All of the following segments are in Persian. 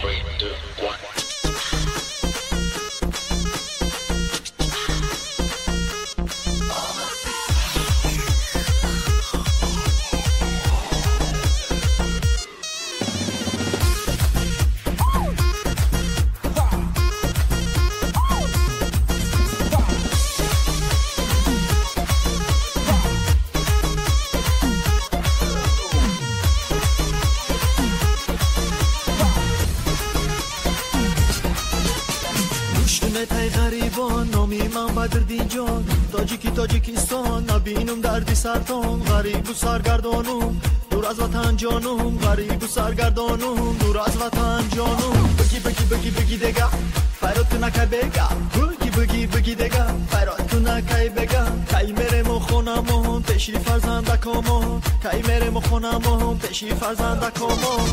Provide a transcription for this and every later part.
تاجیکستان نبینم دردی سرطان غریب و سرگردانم دور از وطن جانم غریب و سرگردانم دور از وطن جانم بگی دگه فرات تو نکای بگه بگی دگه فرات تو نکای بگه کای میره مخونمون پیشی فرزندکامون کای میره مخونمون پیشی فرزندکامون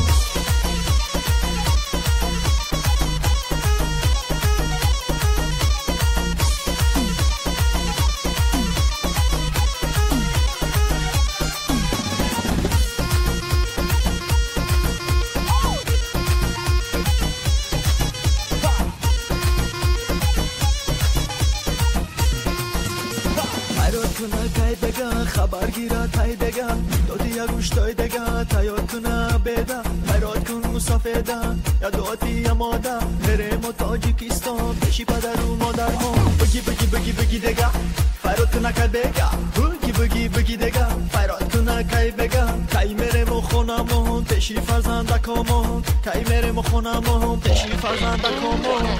خبر گیره تای بگه دادی یا گوش تای بگه تایات کنه بده حیرات کن مسافده یا دادی یا ماده بریم و تاجیکستان بشی پدر و مادر ما بگی دگه فرات کنه که بگه بگی دگه فرات کنه که بگه کای میرم و خونمون پیشی فرزندکامون کای میرم و خونمون پیشی فرزندکامون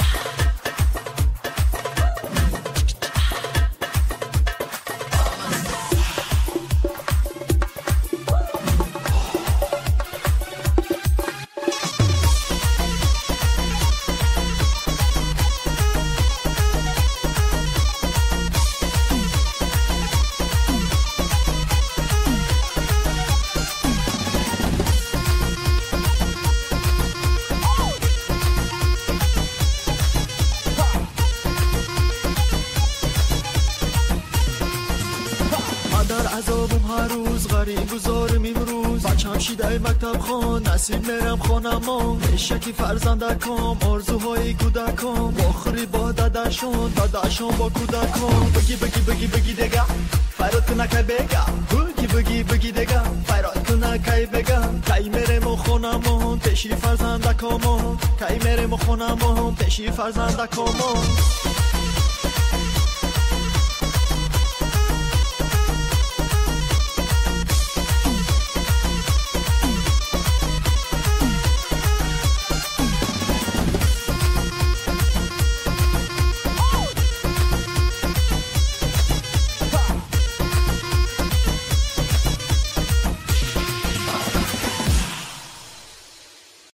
شیدای مکتب خون نصیب میرم خونمون شکی فرزندکام آرزوهای کودکام آخری با داداشون با کودکام بگی دگه فرات کنه که بگه بگی دگه فرات کنه که بگه کای میرم خونمون پیشی فرزندکامون کای میرم خونمون پیشی فرزندکامون